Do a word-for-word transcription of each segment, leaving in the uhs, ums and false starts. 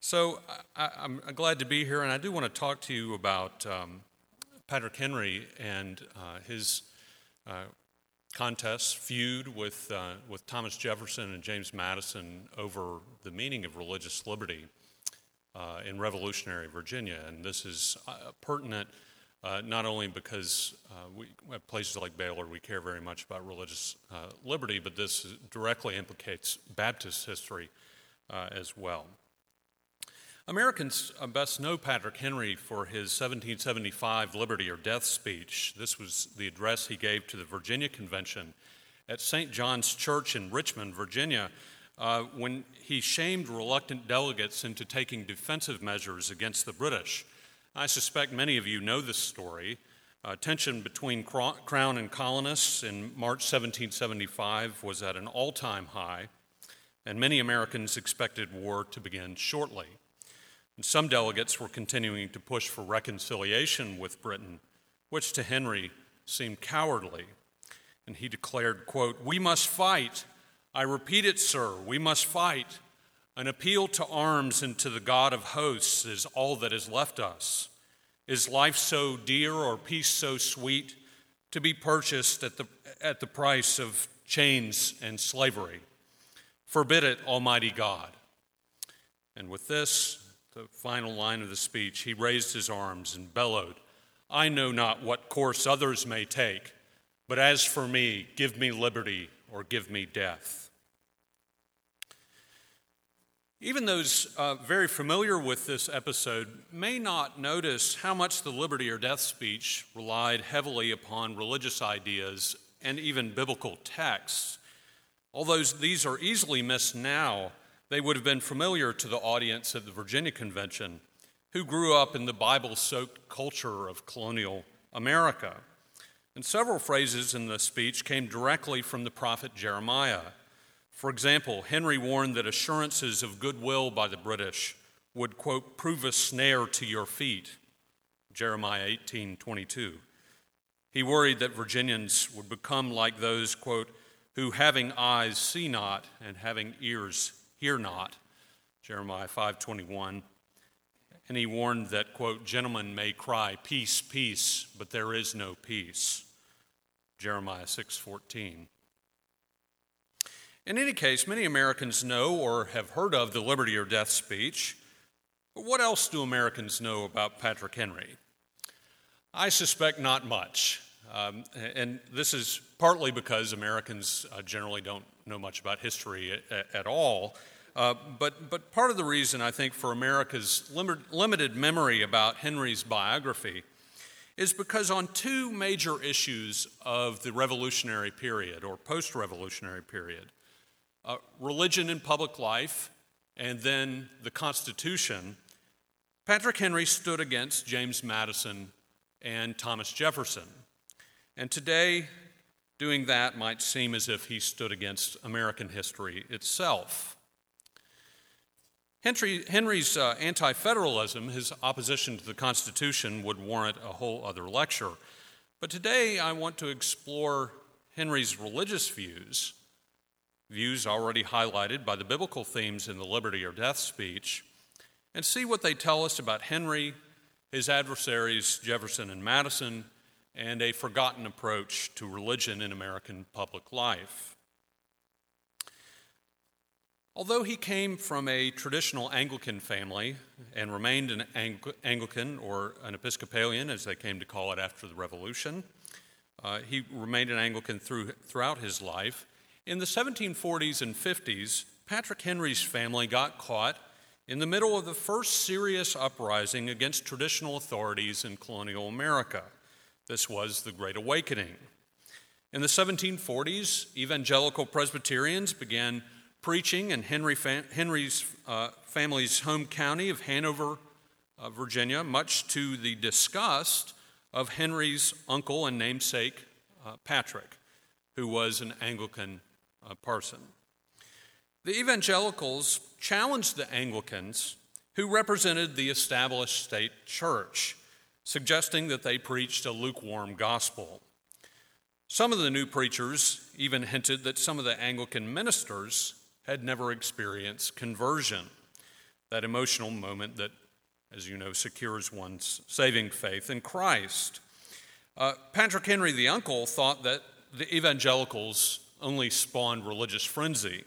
So I, I'm glad to be here, and I do want to talk to you about um, Patrick Henry and uh, his uh, contest, feud with uh, with Thomas Jefferson and James Madison over the meaning of religious liberty uh, in revolutionary Virginia. And this is uh, pertinent uh, not only because uh, we at places like Baylor we care very much about religious uh, liberty, but this directly implicates Baptist history uh, as well. Americans best know Patrick Henry for his seventeen seventy-five Liberty or Death speech. This was the address he gave to the Virginia Convention at Saint John's Church in Richmond, Virginia, uh, when he shamed reluctant delegates into taking defensive measures against the British. I suspect many of you know this story. Uh, tension between Crown and colonists in March seventeen seventy-five was at an all-time high, and many Americans expected war to begin shortly. And some delegates were continuing to push for reconciliation with Britain, which to Henry seemed cowardly. And he declared, quote, "We must fight. I repeat it, sir, we must fight. An appeal to arms and to the God of hosts is all that is left us. Is life so dear or peace so sweet to be purchased at the, at the price of chains and slavery? Forbid it, Almighty God." And with this, the final line of the speech, he raised his arms and bellowed, "I know not what course others may take, but as for me, give me liberty or give me death." Even those uh, very familiar with this episode may not notice how much the Liberty or Death speech relied heavily upon religious ideas and even biblical texts. Although these are easily missed now, they would have been familiar to the audience at the Virginia Convention, who grew up in the Bible-soaked culture of colonial America. And several phrases in the speech came directly from the prophet Jeremiah. For example, Henry warned that assurances of goodwill by the British would, quote, "prove a snare to your feet," Jeremiah eighteen twenty-two. He worried that Virginians would become like those, quote, "who having eyes see not and having ears hear not," Jeremiah five twenty-one. And he warned that, quote, "gentlemen may cry, peace, peace, but there is no peace," Jeremiah six fourteen. In any case, many Americans know or have heard of the Liberty or Death speech. But what else do Americans know about Patrick Henry? I suspect not much. Um, and this is partly because Americans uh, generally don't know much about history at, at all. Uh, but, but part of the reason, I think, for America's lim- limited memory about Henry's biography is because on two major issues of the revolutionary period or post-revolutionary period, uh, religion in public life and then the Constitution, Patrick Henry stood against James Madison and Thomas Jefferson. And today, doing that might seem as if he stood against American history itself. Henry, Henry's uh, anti-federalism, his opposition to the Constitution, would warrant a whole other lecture. But today I want to explore Henry's religious views, views already highlighted by the biblical themes in the Liberty or Death speech, and see what they tell us about Henry, his adversaries Jefferson and Madison, and a forgotten approach to religion in American public life. Although he came from a traditional Anglican family and remained an Ang- Anglican or an Episcopalian, as they came to call it after the Revolution, uh, he remained an Anglican through, throughout his life. In the seventeen forties and fifties, Patrick Henry's family got caught in the middle of the first serious uprising against traditional authorities in colonial America. This was the Great Awakening. In the seventeen forties, evangelical Presbyterians began preaching in Henry fam- Henry's uh, family's home county of Hanover, uh, Virginia, much to the disgust of Henry's uncle and namesake, uh, Patrick, who was an Anglican uh, parson. The evangelicals challenged the Anglicans, who represented the established state church, suggesting that they preached a lukewarm gospel. Some of the new preachers even hinted that some of the Anglican ministers had never experienced conversion. that emotional moment that, as you know, secures one's saving faith in Christ. Uh, Patrick Henry, the uncle, thought that the evangelicals only spawned religious frenzy.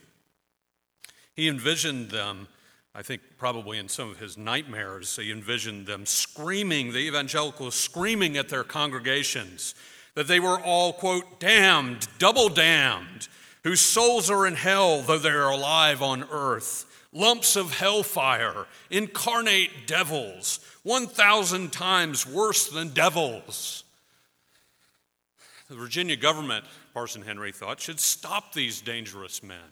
He envisioned them, I think probably in some of his nightmares, he envisioned them screaming, the evangelicals screaming at their congregations that they were all, quote, damned, double damned, whose souls are in hell though they are alive on earth, lumps of hellfire, incarnate devils, one thousand times worse than devils. The Virginia government, Parson Henry thought, should stop these dangerous men.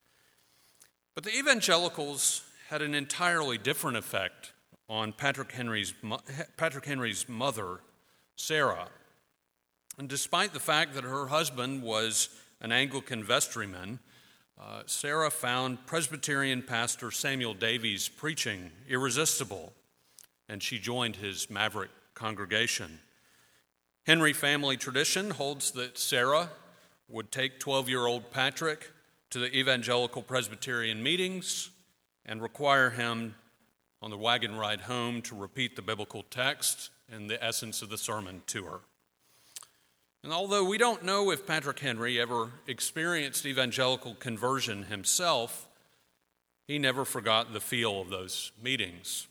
But the evangelicals had an entirely different effect on Patrick Henry's, Patrick Henry's mother, Sarah. And despite the fact that her husband was an Anglican vestryman, uh, Sarah found Presbyterian pastor Samuel Davies preaching irresistible, and she joined his maverick congregation. Henry family tradition holds that Sarah would take twelve-year-old Patrick to the evangelical Presbyterian meetings and require him on the wagon ride home to repeat the biblical text and the essence of the sermon to her. And although we don't know if Patrick Henry ever experienced evangelical conversion himself, he never forgot the feel of those meetings.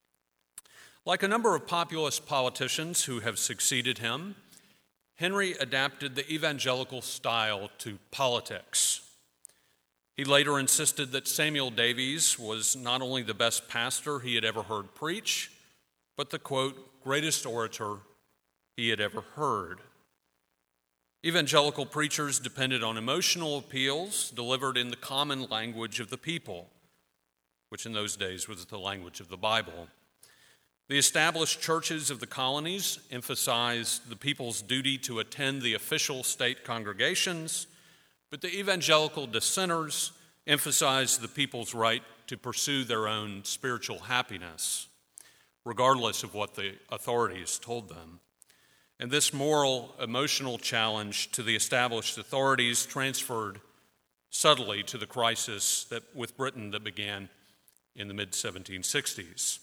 Like a number of populist politicians who have succeeded him, Henry adapted the evangelical style to politics. He later insisted that Samuel Davies was not only the best pastor he had ever heard preach, but the, quote, greatest orator he had ever heard. Evangelical preachers depended on emotional appeals delivered in the common language of the people, which in those days was the language of the Bible. The established churches of the colonies emphasized the people's duty to attend the official state congregations, but the evangelical dissenters emphasized the people's right to pursue their own spiritual happiness, regardless of what the authorities told them. And this moral, emotional challenge to the established authorities transferred subtly to the crisis that with Britain that began in the mid seventeen sixties.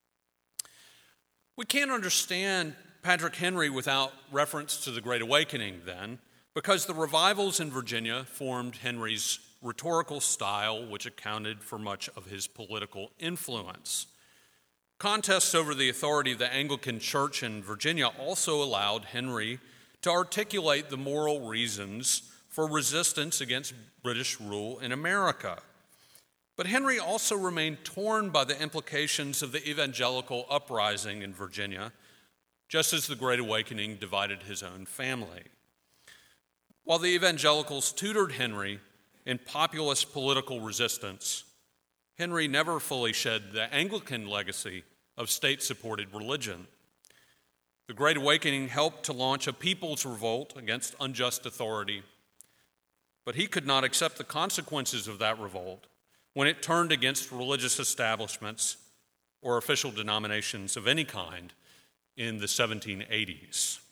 We can't understand Patrick Henry without reference to the Great Awakening then, because the revivals in Virginia formed Henry's rhetorical style, which accounted for much of his political influence. Contests over the authority of the Anglican Church in Virginia also allowed Henry to articulate the moral reasons for resistance against British rule in America. But Henry also remained torn by the implications of the evangelical uprising in Virginia, just as the Great Awakening divided his own family. While the evangelicals tutored Henry in populist political resistance, Henry never fully shed the Anglican legacy of state-supported religion. The Great Awakening helped to launch a people's revolt against unjust authority, but he could not accept the consequences of that revolt when it turned against religious establishments or official denominations of any kind in the seventeen eighties.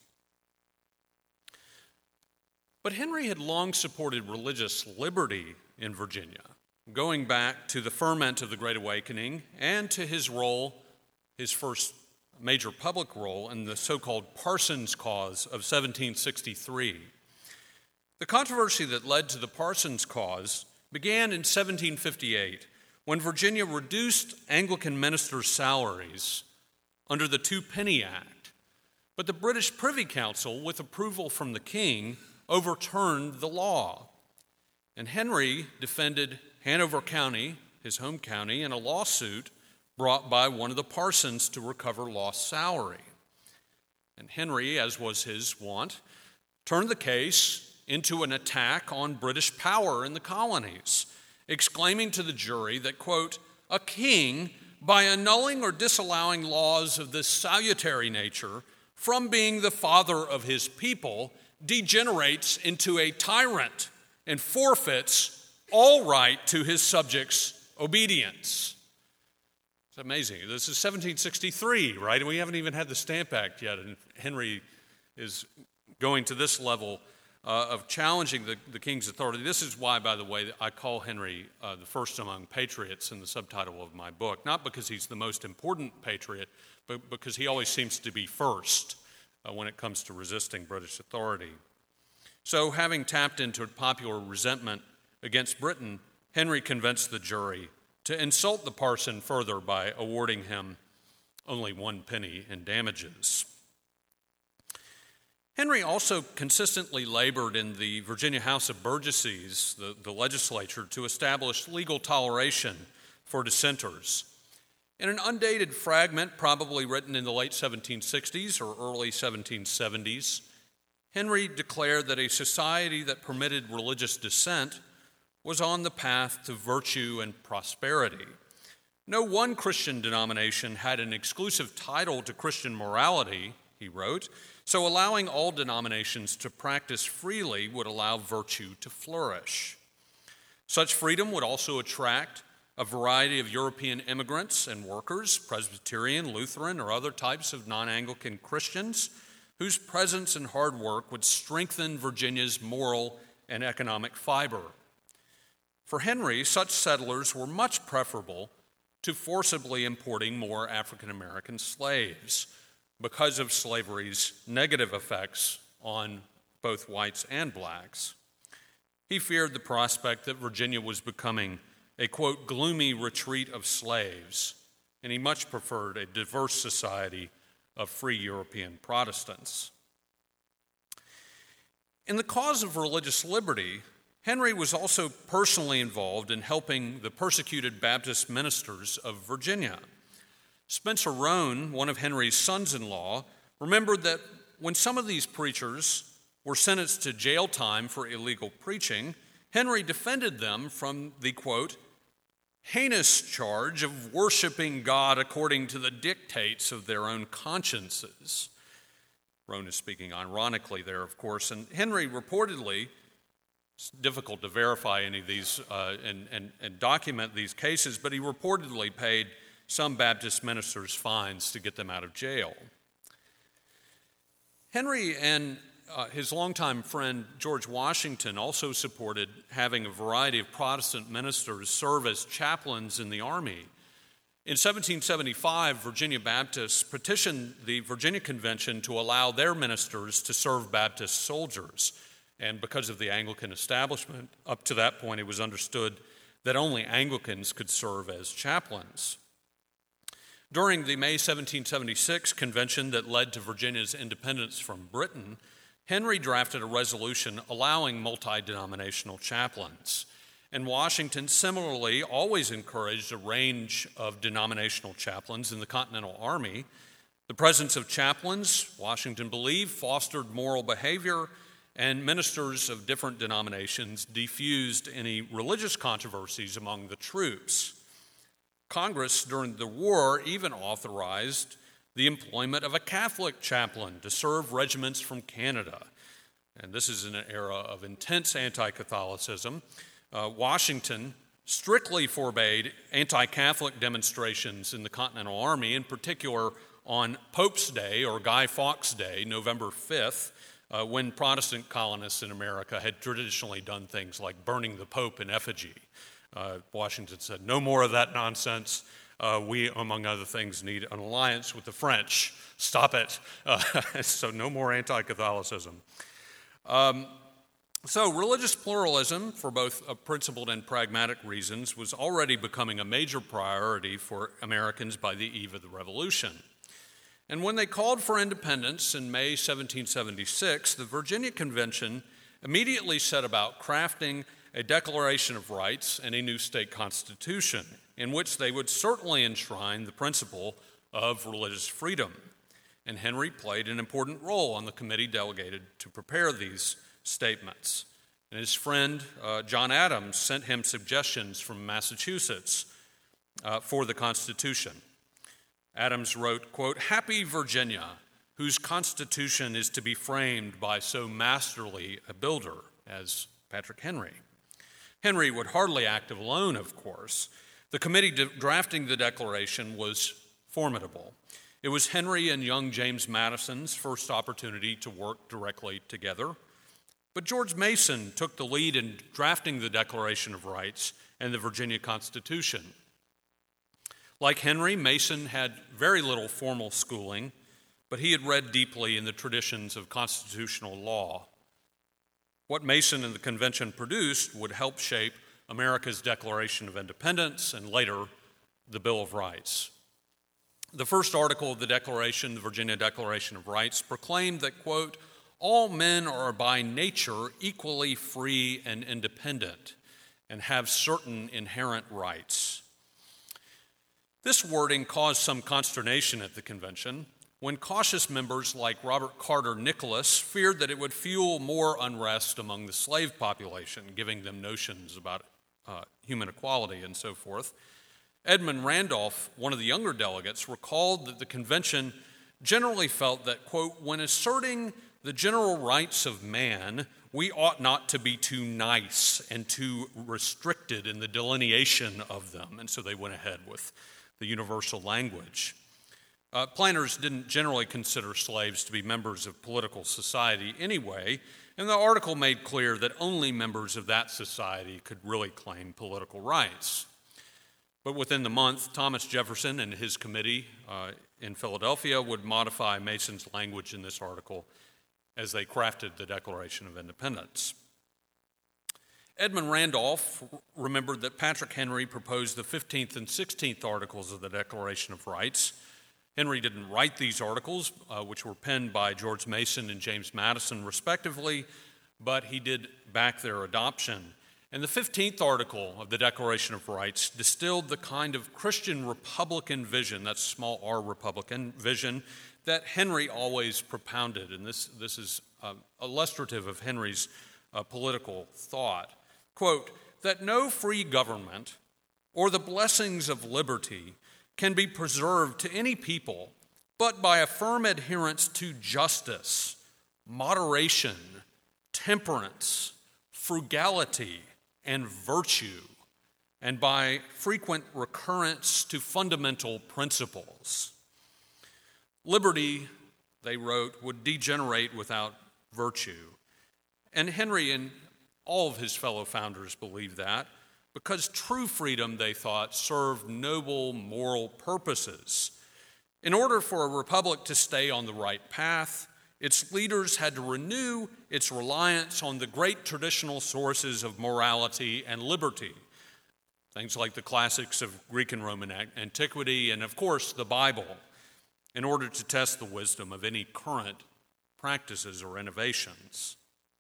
But Henry had long supported religious liberty in Virginia, going back to the ferment of the Great Awakening and to his role, his first major public role in the so-called Parsons Cause of seventeen sixty-three. The controversy that led to the Parsons Cause began in seventeen fifty-eight, when Virginia reduced Anglican ministers' salaries under the Two-Penny Act. But the British Privy Council, with approval from the king, overturned the law. And Henry defended Hanover County, his home county, in a lawsuit brought by one of the parsons to recover lost salary. And Henry, as was his wont, turned the case into an attack on British power in the colonies, exclaiming to the jury that, quote, a king, by annulling or disallowing laws of this salutary nature from being the father of his people, degenerates into a tyrant and forfeits all right to his subjects' obedience. It's amazing. This is seventeen sixty-three, right? And we haven't even had the Stamp Act yet, and Henry is going to this level uh, of challenging the, the king's authority. This is why, by the way, I call Henry uh, the first among patriots in the subtitle of my book, not because he's the most important patriot, but because he always seems to be first uh, when it comes to resisting British authority. So, having tapped into popular resentment against Britain, Henry convinced the jury to insult the parson further by awarding him only one penny in damages. Henry also consistently labored in the Virginia House of Burgesses, the, the legislature, to establish legal toleration for dissenters. In an undated fragment, probably written in the late seventeen sixties or early seventeen seventies, Henry declared that a society that permitted religious dissent was on the path to virtue and prosperity. No one Christian denomination had an exclusive title to Christian morality, he wrote, so allowing all denominations to practice freely would allow virtue to flourish. Such freedom would also attract a variety of European immigrants and workers, Presbyterian, Lutheran, or other types of non-Anglican Christians, whose presence and hard work would strengthen Virginia's moral and economic fiber. For Henry, such settlers were much preferable to forcibly importing more African American slaves because of slavery's negative effects on both whites and blacks. He feared the prospect that Virginia was becoming a, quote, gloomy retreat of slaves, and he much preferred a diverse society of free European Protestants. In the cause of religious liberty, Henry was also personally involved in helping the persecuted Baptist ministers of Virginia. Spencer Roane, one of Henry's sons-in-law, remembered that when some of these preachers were sentenced to jail time for illegal preaching, Henry defended them from the, quote, heinous charge of worshiping God according to the dictates of their own consciences. Roane is speaking ironically there, of course, and Henry reportedly, it's difficult to verify any of these uh, and, and, and document these cases, but he reportedly paid some Baptist ministers fines to get them out of jail. Henry and uh, his longtime friend George Washington also supported having a variety of Protestant ministers serve as chaplains in the army. In seventeen seventy-five, Virginia Baptists petitioned the Virginia Convention to allow their ministers to serve Baptist soldiers. And because of the Anglican establishment, up to that point it was understood that only Anglicans could serve as chaplains. During the May seventeen seventy-six convention that led to Virginia's independence from Britain, Henry drafted a resolution allowing multi-denominational chaplains. And Washington similarly always encouraged a range of denominational chaplains in the Continental Army. The presence of chaplains, Washington believed, fostered moral behavior, and ministers of different denominations diffused any religious controversies among the troops. Congress, during the war, even authorized the employment of a Catholic chaplain to serve regiments from Canada. And this is in an era of intense anti-Catholicism. Uh, Washington strictly forbade anti-Catholic demonstrations in the Continental Army, in particular on Pope's Day, or Guy Fawkes Day, November fifth, uh, when Protestant colonists in America had traditionally done things like burning the Pope in effigy. Uh, Washington said, no more of that nonsense. Uh, we, among other things, need an alliance with the French. Stop it. Uh, so no more anti-Catholicism. Um, so religious pluralism, for both uh, principled and pragmatic reasons, was already becoming a major priority for Americans by the eve of the Revolution. And when they called for independence in May seventeen seventy-six, the Virginia Convention immediately set about crafting a Declaration of Rights and a new state constitution, in which they would certainly enshrine the principle of religious freedom. And Henry played an important role on the committee delegated to prepare these statements. And his friend, uh, John Adams, sent him suggestions from Massachusetts uh, for the Constitution. Adams wrote, quote, "Happy Virginia, whose Constitution is to be framed by so masterly a builder as Patrick Henry." Henry would hardly act alone, of course. The committee drafting the Declaration was formidable. It was Henry and young James Madison's first opportunity to work directly together. But George Mason took the lead in drafting the Declaration of Rights and the Virginia Constitution. Like Henry, Mason had very little formal schooling, but he had read deeply in the traditions of constitutional law. What Mason and the convention produced would help shape America's Declaration of Independence and later the Bill of Rights. The first article of the Declaration, the Virginia Declaration of Rights, proclaimed that, quote, all men are by nature equally free and independent and have certain inherent rights. This wording caused some consternation at the convention when cautious members like Robert Carter Nicholas feared that it would fuel more unrest among the slave population, giving them notions about uh, human equality and so forth. Edmund Randolph, one of the younger delegates, recalled that the convention generally felt that, quote, when asserting the general rights of man, we ought not to be too nice and too restricted in the delineation of them. And so they went ahead with the universal language. Uh, planters didn't generally consider slaves to be members of political society anyway, and the article made clear that only members of that society could really claim political rights. But within the month, Thomas Jefferson and his committee uh, in Philadelphia would modify Mason's language in this article as they crafted the Declaration of Independence. Edmund Randolph remembered that Patrick Henry proposed the fifteenth and sixteenth articles of the Declaration of Rights. Henry didn't write these articles, uh, which were penned by George Mason and James Madison, respectively, but he did back their adoption. And the fifteenth article of the Declaration of Rights distilled the kind of Christian Republican vision, that's small r Republican vision, that Henry always propounded. And this, this is uh, illustrative of Henry's uh, political thought. Quote, that no free government or the blessings of liberty can be preserved to any people but by a firm adherence to justice, moderation, temperance, frugality, and virtue, and by frequent recurrence to fundamental principles. Liberty, they wrote, would degenerate without virtue. And Henry and all of his fellow founders believed that, because true freedom, they thought, served noble moral purposes. In order for a republic to stay on the right path, its leaders had to renew its reliance on the great traditional sources of morality and liberty, things like the classics of Greek and Roman antiquity, and of course the Bible, in order to test the wisdom of any current practices or innovations.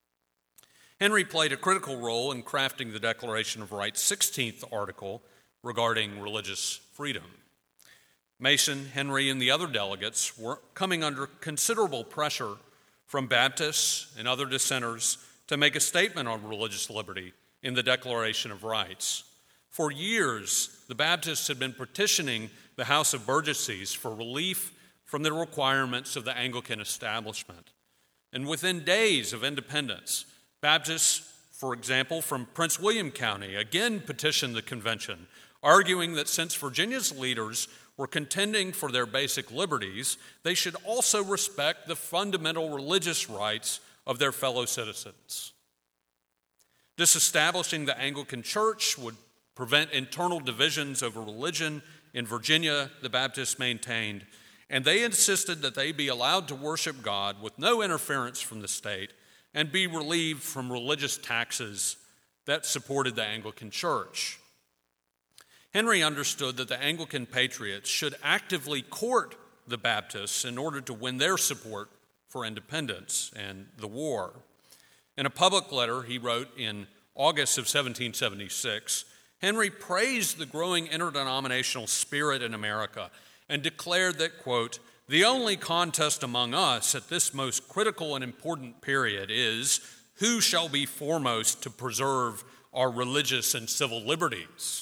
Henry played a critical role in crafting the Declaration of Rights' sixteenth article regarding religious freedom. Mason, Henry, and the other delegates were coming under considerable pressure from Baptists and other dissenters to make a statement on religious liberty in the Declaration of Rights. For years, the Baptists had been petitioning the House of Burgesses for relief from the requirements of the Anglican establishment. And within days of independence, Baptists, for example, from Prince William County, again petitioned the convention, arguing that since Virginia's leaders were contending for their basic liberties, they should also respect the fundamental religious rights of their fellow citizens. Disestablishing the Anglican Church would prevent internal divisions over religion in Virginia, the Baptists maintained, and they insisted that they be allowed to worship God with no interference from the state and be relieved from religious taxes that supported the Anglican Church. Henry understood that the Anglican patriots should actively court the Baptists in order to win their support for independence and the war. In a public letter he wrote in August of seventeen seventy-six, Henry praised the growing interdenominational spirit in America and declared that, quote, the only contest among us at this most critical and important period is who shall be foremost to preserve our religious and civil liberties.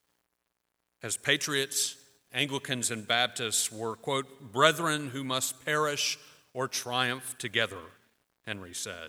As patriots, Anglicans and Baptists were, quote, brethren who must perish or triumph together, Henry said.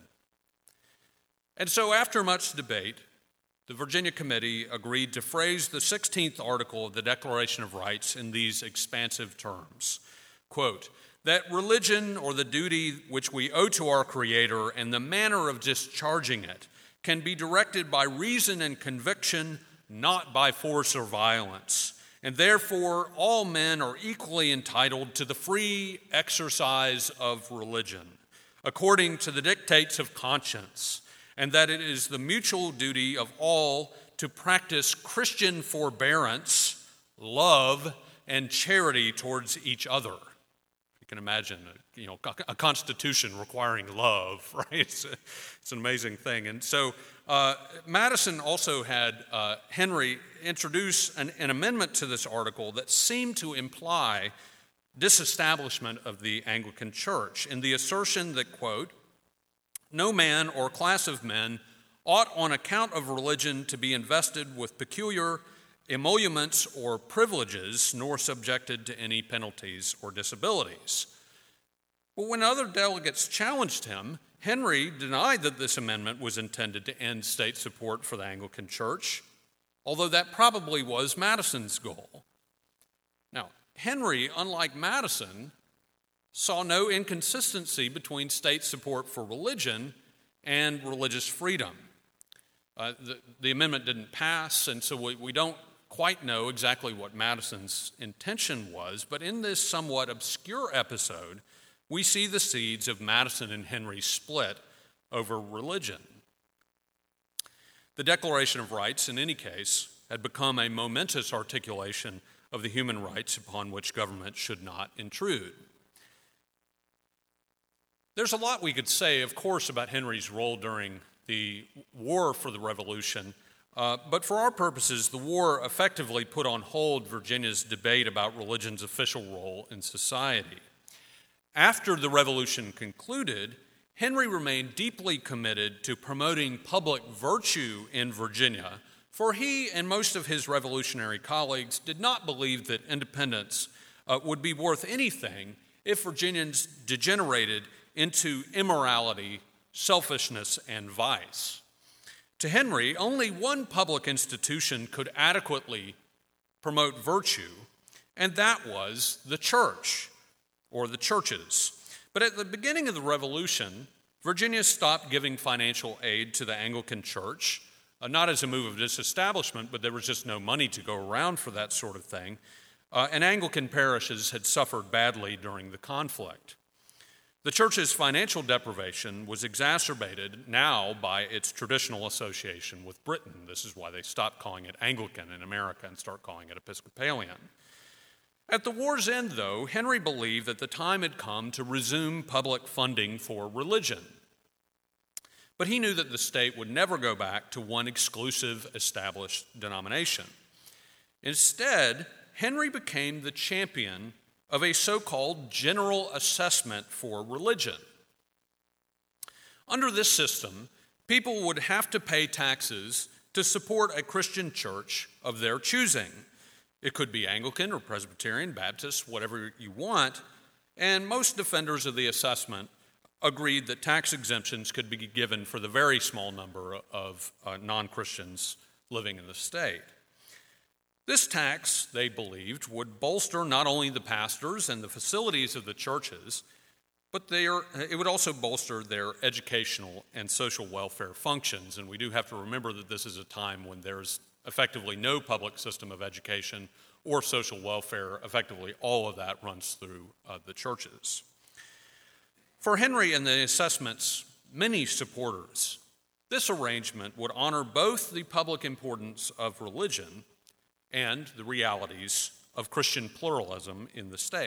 And so after much debate, the Virginia Committee agreed to phrase the sixteenth article of the Declaration of Rights in these expansive terms. Quote, that religion, or the duty which we owe to our Creator and the manner of discharging it, can be directed by reason and conviction, not by force or violence. And therefore, all men are equally entitled to the free exercise of religion, according to the dictates of conscience, and that it is the mutual duty of all to practice Christian forbearance, love, and charity towards each other. You can imagine, you know, a constitution requiring love, right? It's, a, it's an amazing thing. And so uh, Madison also had uh, Henry introduce an, an amendment to this article that seemed to imply disestablishment of the Anglican Church in the assertion that, quote, no man or class of men ought on account of religion to be invested with peculiar emoluments or privileges, nor subjected to any penalties or disabilities. But when other delegates challenged him, Henry denied that this amendment was intended to end state support for the Anglican Church, although that probably was Madison's goal. Now, Henry, unlike Madison, saw no inconsistency between state support for religion and religious freedom. Uh, the, the amendment didn't pass, and so we, we don't quite know exactly what Madison's intention was, but in this somewhat obscure episode, we see the seeds of Madison and Henry's split over religion. The Declaration of Rights, in any case, had become a momentous articulation of the human rights upon which government should not intrude. There's a lot we could say, of course, about Henry's role during the War for the Revolution, uh, but for our purposes, the war effectively put on hold Virginia's debate about religion's official role in society. After the Revolution concluded, Henry remained deeply committed to promoting public virtue in Virginia, for he and most of his revolutionary colleagues did not believe that independence uh, would be worth anything if Virginians degenerated into immorality, selfishness, and vice. To Henry, only one public institution could adequately promote virtue, and that was the church, or the churches. But at the beginning of the Revolution, Virginia stopped giving financial aid to the Anglican Church, uh, not as a move of disestablishment, but there was just no money to go around for that sort of thing, uh, and Anglican parishes had suffered badly during the conflict. The church's financial deprivation was exacerbated now by its traditional association with Britain. This is why they stopped calling it Anglican in America and start calling it Episcopalian. At the war's end, though, Henry believed that the time had come to resume public funding for religion. But he knew that the state would never go back to one exclusive established denomination. Instead, Henry became the champion of a so-called general assessment for religion. Under this system, people would have to pay taxes to support a Christian church of their choosing. It could be Anglican or Presbyterian, Baptist, whatever you want, and most defenders of the assessment agreed that tax exemptions could be given for the very small number of uh, non-Christians living in the state. This tax, they believed, would bolster not only the pastors and the facilities of the churches, but their, it would also bolster their educational and social welfare functions. And we do have to remember that this is a time when there's effectively no public system of education or social welfare. Effectively, all of that runs through uh, the churches. For Henry and the assessment's many supporters, this arrangement would honor both the public importance of religion and the realities of Christian pluralism in the state.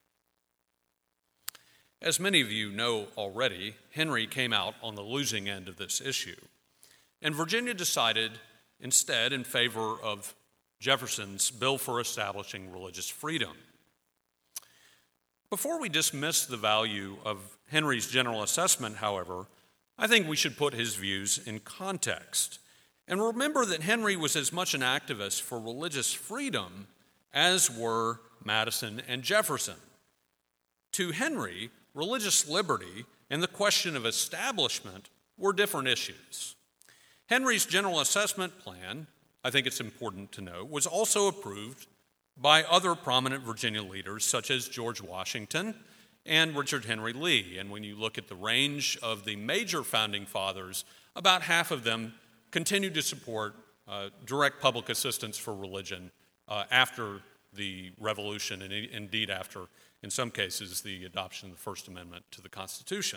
As many of you know already, Henry came out on the losing end of this issue, and Virginia decided instead in favor of Jefferson's bill for establishing religious freedom. Before we dismiss the value of Henry's general assessment, however, I think we should put his views in context. And remember that Henry was as much an activist for religious freedom as were Madison and Jefferson. To Henry, religious liberty and the question of establishment were different issues. Henry's general assessment plan, I think it's important to note, was also approved by other prominent Virginia leaders such as George Washington and Richard Henry Lee. And when you look at the range of the major founding fathers, about half of them continued to support uh, direct public assistance for religion uh, after the Revolution, and indeed after, in some cases, the adoption of the First Amendment to the Constitution.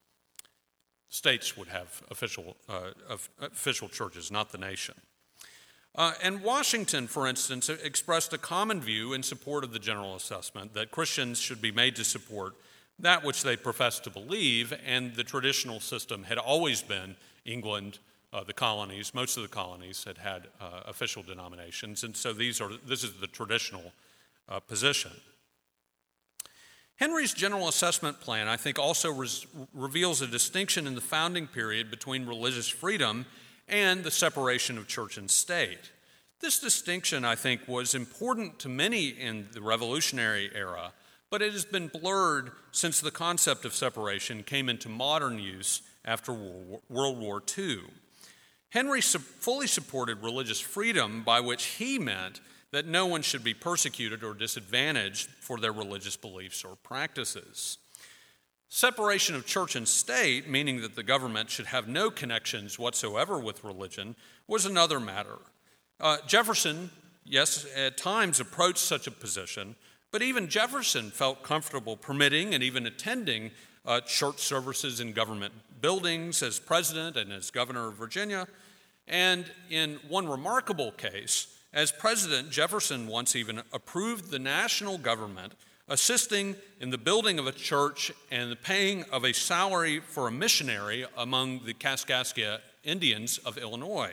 States would have official, uh, official churches, not the nation. Uh, and Washington, for instance, expressed a common view in support of the General Assessment that Christians should be made to support that which they profess to believe, and the traditional system had always been England, uh, the colonies. Most of the colonies had had uh, official denominations, and so these are this is the traditional uh, position. Henry's General Assessment Plan, I think, also res- reveals a distinction in the founding period between religious freedom and the separation of church and state. This distinction, I think, was important to many in the Revolutionary era, but it has been blurred since the concept of separation came into modern use after World War Two. Henry su- fully supported religious freedom, by which he meant that no one should be persecuted or disadvantaged for their religious beliefs or practices. Separation of church and state, meaning that the government should have no connections whatsoever with religion, was another matter. Uh, Jefferson, yes, at times approached such a position, but even Jefferson felt comfortable permitting and even attending uh, church services in government buildings as president and as governor of Virginia. And in one remarkable case, as president, Jefferson once even approved the national government assisting in the building of a church and the paying of a salary for a missionary among the Kaskaskia Indians of Illinois.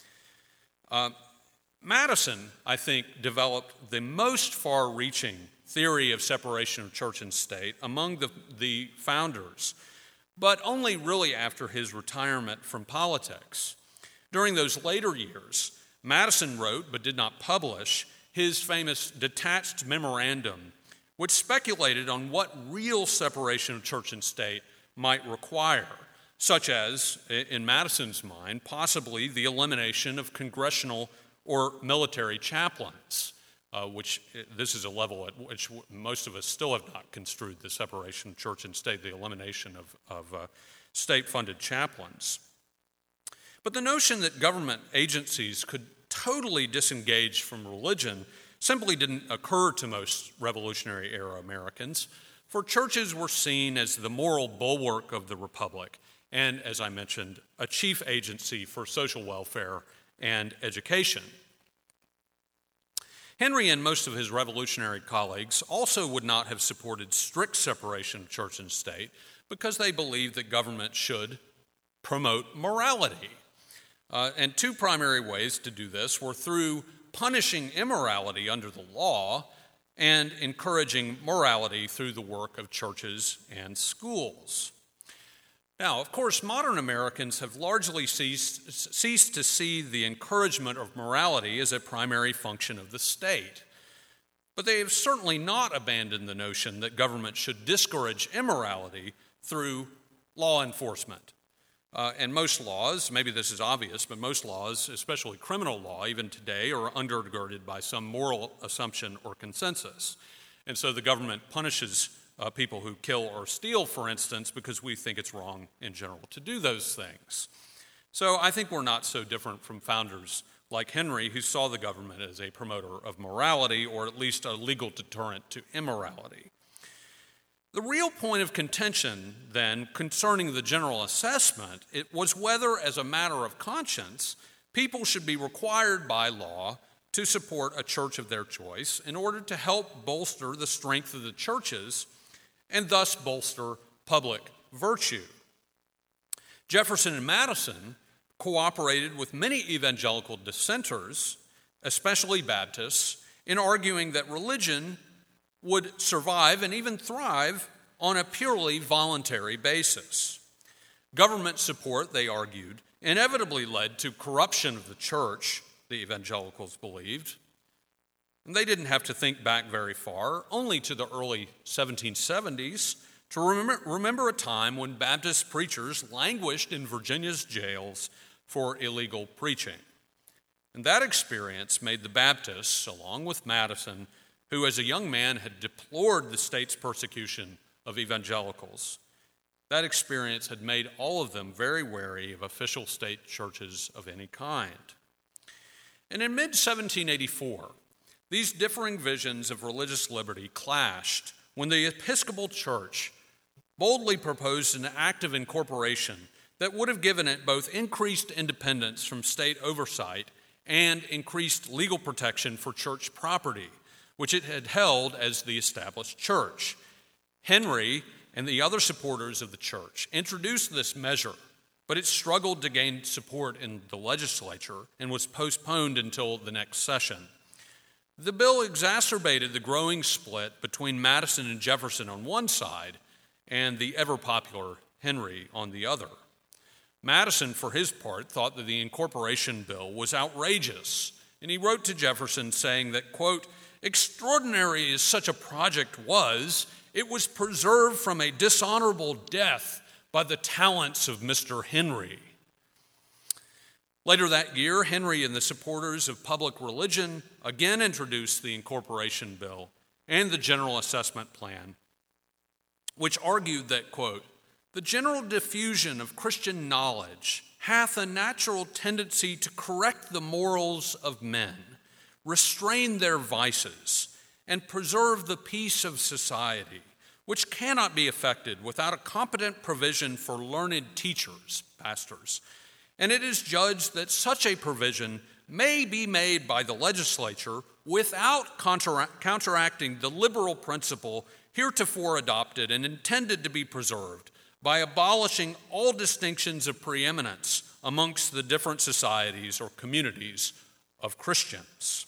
Uh, Madison, I think, developed the most far-reaching theory of separation of church and state among the, the founders, but only really after his retirement from politics. During those later years, Madison wrote, but did not publish, his famous detached memorandum, which speculated on what real separation of church and state might require, such as, in Madison's mind, possibly the elimination of congressional or military chaplains, uh, which this is a level at which most of us still have not construed the separation of church and state, the elimination of, of uh, state-funded chaplains. But the notion that government agencies could totally disengage from religion simply didn't occur to most Revolutionary-era Americans, for churches were seen as the moral bulwark of the Republic and, as I mentioned, a chief agency for social welfare and education. Henry and most of his revolutionary colleagues also would not have supported strict separation of church and state because they believed that government should promote morality. Uh, and two primary ways to do this were through punishing immorality under the law and encouraging morality through the work of churches and schools. Now, of course, modern Americans have largely ceased, ceased to see the encouragement of morality as a primary function of the state. But they have certainly not abandoned the notion that government should discourage immorality through law enforcement. Uh, and most laws, maybe this is obvious, but most laws, especially criminal law, even today, are undergirded by some moral assumption or consensus. And so the government punishes uh, people who kill or steal, for instance, because we think it's wrong in general to do those things. So I think we're not so different from founders like Henry, who saw the government as a promoter of morality, or at least a legal deterrent to immorality. The real point of contention, then, concerning the general assessment, it was whether, as a matter of conscience, people should be required by law to support a church of their choice in order to help bolster the strength of the churches and thus bolster public virtue. Jefferson and Madison cooperated with many evangelical dissenters, especially Baptists, in arguing that religion would survive and even thrive on a purely voluntary basis. Government support, they argued, inevitably led to corruption of the church, the evangelicals believed. And they didn't have to think back very far, only to the early seventeen seventies, to remember, remember a time when Baptist preachers languished in Virginia's jails for illegal preaching. And that experience made the Baptists, along with Madison, who as a young man had deplored the state's persecution of evangelicals. That experience had made all of them very wary of official state churches of any kind. And in mid seventeen eighty-four, these differing visions of religious liberty clashed when the Episcopal Church boldly proposed an act of incorporation that would have given it both increased independence from state oversight and increased legal protection for church property, which it had held as the established church. Henry and the other supporters of the church introduced this measure, but it struggled to gain support in the legislature and was postponed until the next session. The bill exacerbated the growing split between Madison and Jefferson on one side and the ever-popular Henry on the other. Madison, for his part, thought that the incorporation bill was outrageous, and he wrote to Jefferson saying that, quote, "Extraordinary as such a project was, it was preserved from a dishonorable death by the talents of Mister Henry." Later that year, Henry and the supporters of public religion again introduced the incorporation bill and the general assessment plan, which argued that, quote, "The general diffusion of Christian knowledge hath a natural tendency to correct the morals of men, restrain their vices, and preserve the peace of society, which cannot be effected without a competent provision for learned teachers," pastors, "and it is judged that such a provision may be made by the legislature without counteract- counteracting the liberal principle heretofore adopted and intended to be preserved by abolishing all distinctions of preeminence amongst the different societies or communities of Christians."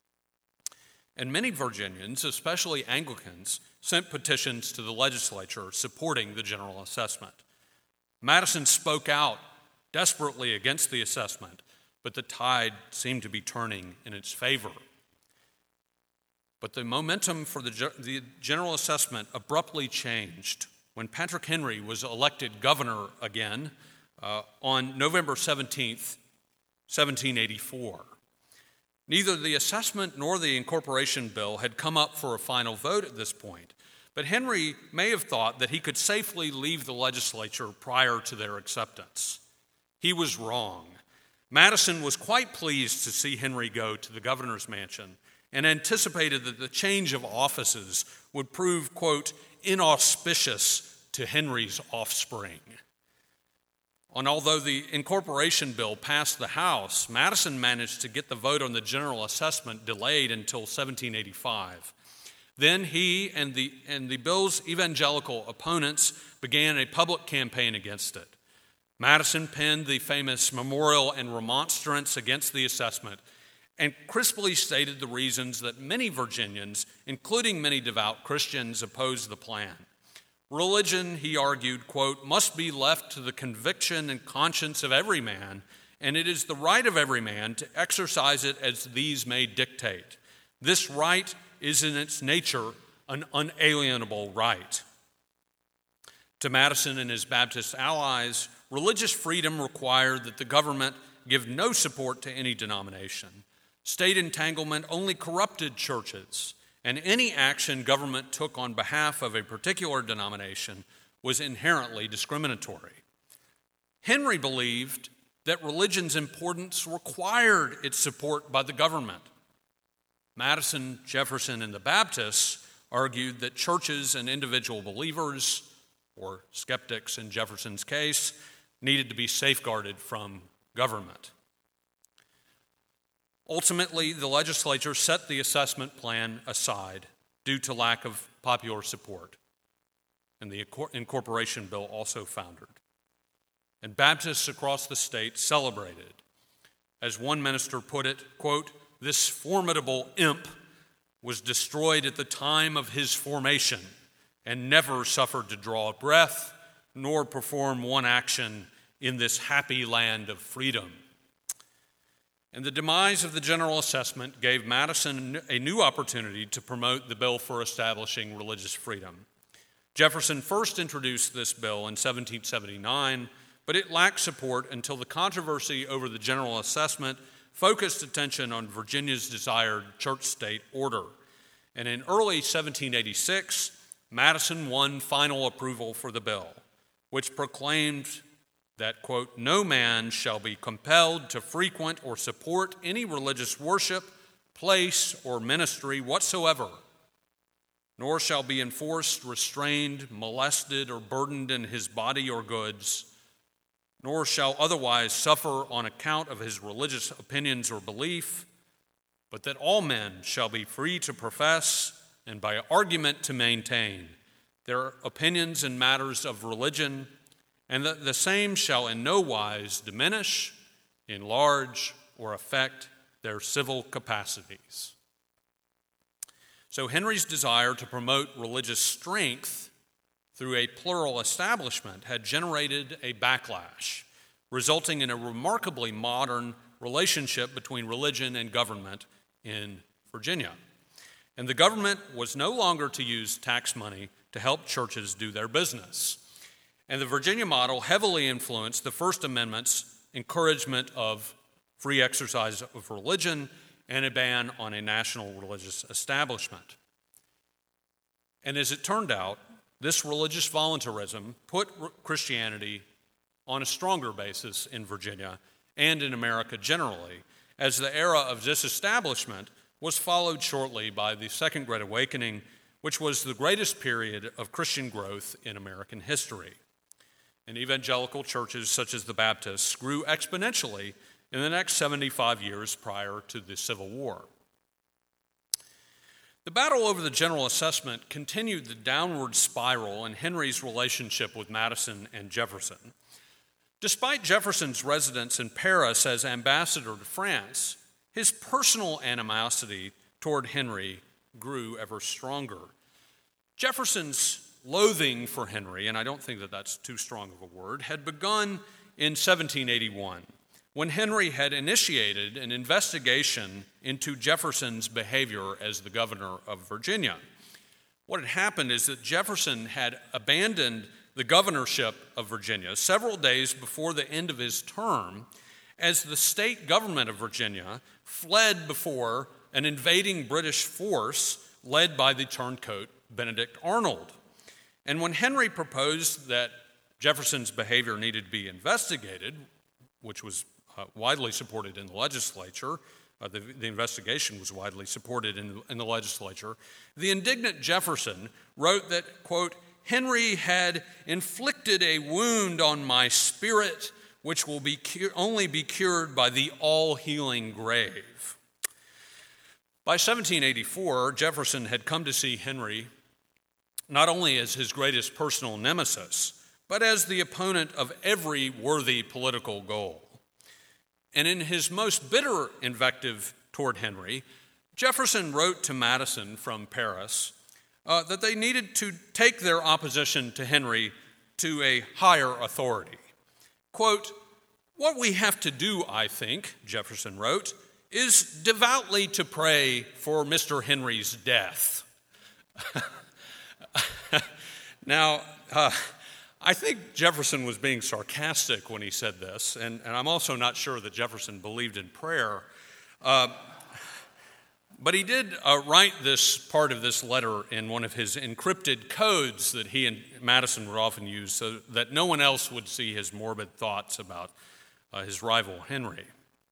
And many Virginians, especially Anglicans, sent petitions to the legislature supporting the general assessment. Madison spoke out desperately against the assessment, but the tide seemed to be turning in its favor. But the momentum for the, the general assessment abruptly changed when Patrick Henry was elected governor again uh, on November seventeenth, seventeen eighty-four. Neither the assessment nor the incorporation bill had come up for a final vote at this point, but Henry may have thought that he could safely leave the legislature prior to their acceptance. He was wrong. Madison was quite pleased to see Henry go to the governor's mansion and anticipated that the change of offices would prove, quote, "inauspicious to Henry's offspring." And although the incorporation bill passed the House, Madison managed to get the vote on the general assessment delayed until seventeen eighty-five. Then he and the, and the bill's evangelical opponents began a public campaign against it. Madison penned the famous Memorial and Remonstrance against the assessment and crisply stated the reasons that many Virginians, including many devout Christians, opposed the plan. Religion, he argued, quote, "must be left to the conviction and conscience of every man, and it is the right of every man to exercise it as these may dictate. This right is in its nature an unalienable right." To Madison and his Baptist allies, religious freedom required that the government give no support to any denomination. State entanglement only corrupted churches, and any action government took on behalf of a particular denomination was inherently discriminatory. Henry believed that religion's importance required its support by the government. Madison, Jefferson, and the Baptists argued that churches and individual believers, or skeptics in Jefferson's case, needed to be safeguarded from government. Ultimately, the legislature set the assessment plan aside due to lack of popular support, and the incorporation bill also foundered. And Baptists across the state celebrated. As one minister put it, quote, "This formidable imp was destroyed at the time of his formation and never suffered to draw a breath nor perform one action in this happy land of freedom." And the demise of the general assessment gave Madison a new opportunity to promote the bill for establishing religious freedom. Jefferson first introduced this bill in seventeen seventy-nine, but it lacked support until the controversy over the general assessment focused attention on Virginia's desired church-state order. And in early seventeen eighty-six, Madison won final approval for the bill, which proclaimed that, quote, "No man shall be compelled to frequent or support any religious worship, place, or ministry whatsoever, nor shall be enforced, restrained, molested, or burdened in his body or goods, nor shall otherwise suffer on account of his religious opinions or belief, but that all men shall be free to profess and by argument to maintain their opinions in matters of religion, and that the same shall in no wise diminish, enlarge, or affect their civil capacities." So Henry's desire to promote religious strength through a plural establishment had generated a backlash, resulting in a remarkably modern relationship between religion and government in Virginia. And the government was no longer to use tax money to help churches do their business. And the Virginia model heavily influenced the First Amendment's encouragement of free exercise of religion and a ban on a national religious establishment. And as it turned out, this religious voluntarism put Christianity on a stronger basis in Virginia and in America generally, as the era of disestablishment was followed shortly by the Second Great Awakening, which was the greatest period of Christian growth in American history. And evangelical churches such as the Baptists grew exponentially in the next seventy-five years prior to the Civil War. The battle over the General Assessment continued the downward spiral in Henry's relationship with Madison and Jefferson. Despite Jefferson's residence in Paris as ambassador to France, his personal animosity toward Henry grew ever stronger. Jefferson's loathing for Henry, and I don't think that that's too strong of a word, had begun in seventeen eighty-one, when Henry had initiated an investigation into Jefferson's behavior as the governor of Virginia. What had happened is that Jefferson had abandoned the governorship of Virginia several days before the end of his term, as the state government of Virginia fled before an invading British force led by the turncoat Benedict Arnold. And when Henry proposed that Jefferson's behavior needed to be investigated, which was uh, widely supported in the legislature, uh, the, the investigation was widely supported in, in the legislature, the indignant Jefferson wrote that, quote, "Henry had inflicted a wound on my spirit, which will be cu- only be cured by the all-healing grave." By seventeen eighty-four, Jefferson had come to see Henry not only as his greatest personal nemesis, but as the opponent of every worthy political goal. And in his most bitter invective toward Henry, Jefferson wrote to Madison from Paris uh, that they needed to take their opposition to Henry to a higher authority. Quote, "What we have to do, I think," Jefferson wrote, "is devoutly to pray for Mister Henry's death." Now, uh, I think Jefferson was being sarcastic when he said this, and, and I'm also not sure that Jefferson believed in prayer. Uh, but he did uh, write this part of this letter in one of his encrypted codes that he and Madison would often use so that no one else would see his morbid thoughts about uh, his rival Henry.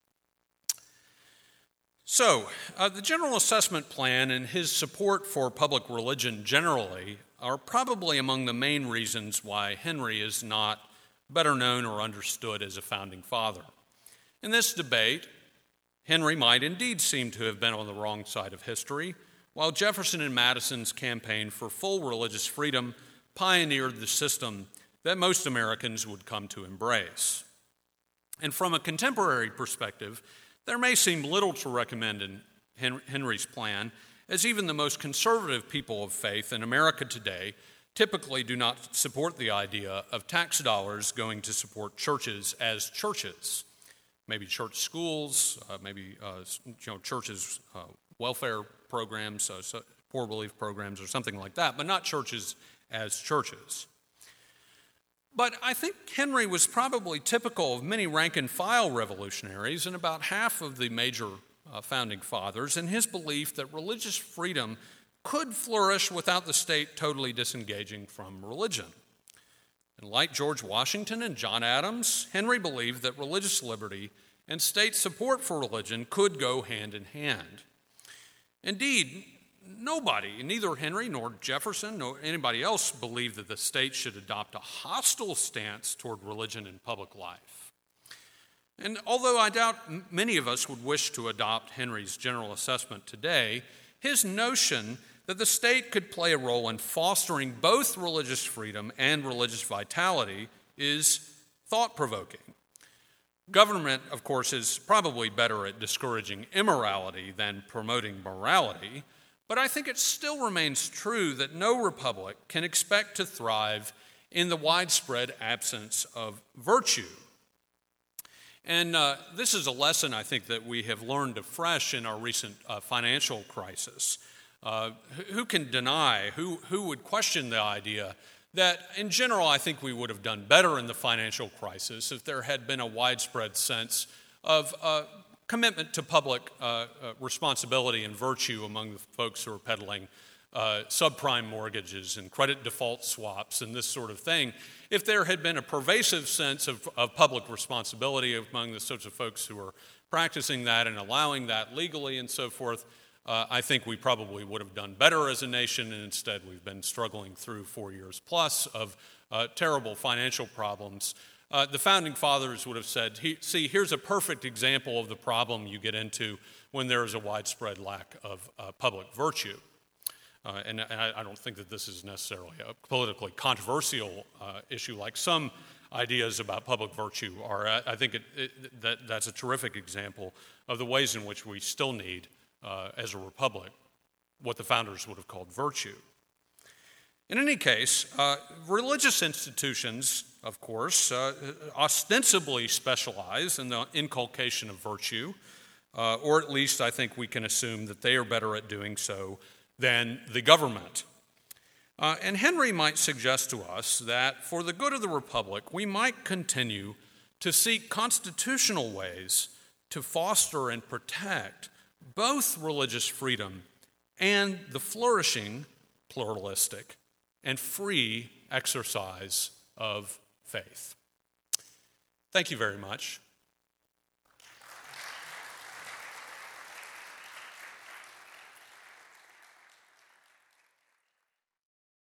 So, uh, the General Assessment Plan and his support for public religion generally are probably among the main reasons why Henry is not better known or understood as a founding father. In this debate, Henry might indeed seem to have been on the wrong side of history, while Jefferson and Madison's campaign for full religious freedom pioneered the system that most Americans would come to embrace. And from a contemporary perspective, there may seem little to recommend in Henry's plan, as even the most conservative people of faith in America today typically do not support the idea of tax dollars going to support churches as churches. Maybe church schools, uh, maybe uh, you know churches' uh, welfare programs, uh, so poor relief programs, or something like that, but not churches as churches. But I think Henry was probably typical of many rank-and-file revolutionaries and about half of the major uh, founding fathers in his belief that religious freedom could flourish without the state totally disengaging from religion. And like George Washington and John Adams, Henry believed that religious liberty and state support for religion could go hand in hand. Indeed, nobody, neither Henry nor Jefferson nor anybody else, believed that the state should adopt a hostile stance toward religion in public life. And although I doubt many of us would wish to adopt Henry's general assessment today, his notion that the state could play a role in fostering both religious freedom and religious vitality is thought-provoking. Government, of course, is probably better at discouraging immorality than promoting morality, but I think it still remains true that no republic can expect to thrive in the widespread absence of virtue. And uh, this is a lesson, I think, that we have learned afresh in our recent uh, financial crisis. Uh, who can deny, who, who would question the idea that, in general, I think we would have done better in the financial crisis if there had been a widespread sense of uh, commitment to public uh, uh, responsibility and virtue among the folks who are peddling uh, subprime mortgages and credit default swaps and this sort of thing. If there had been a pervasive sense of, of public responsibility among the sorts of folks who are practicing that and allowing that legally and so forth, Uh, I think we probably would have done better as a nation, and instead we've been struggling through four years plus of uh, terrible financial problems. Uh, the Founding Fathers would have said, he, see, here's a perfect example of the problem you get into when there is a widespread lack of uh, public virtue. Uh, and I, I don't think that this is necessarily a politically controversial uh, issue like some ideas about public virtue are. I, I think it, it, that, that's a terrific example of the ways in which we still need Uh, as a republic, what the founders would have called virtue. In any case, uh, religious institutions, of course, uh, ostensibly specialize in the inculcation of virtue, uh, or at least I think we can assume that they are better at doing so than the government. Uh, and Henry might suggest to us that for the good of the republic, we might continue to seek constitutional ways to foster and protect both religious freedom and the flourishing, pluralistic, and free exercise of faith. Thank you very much.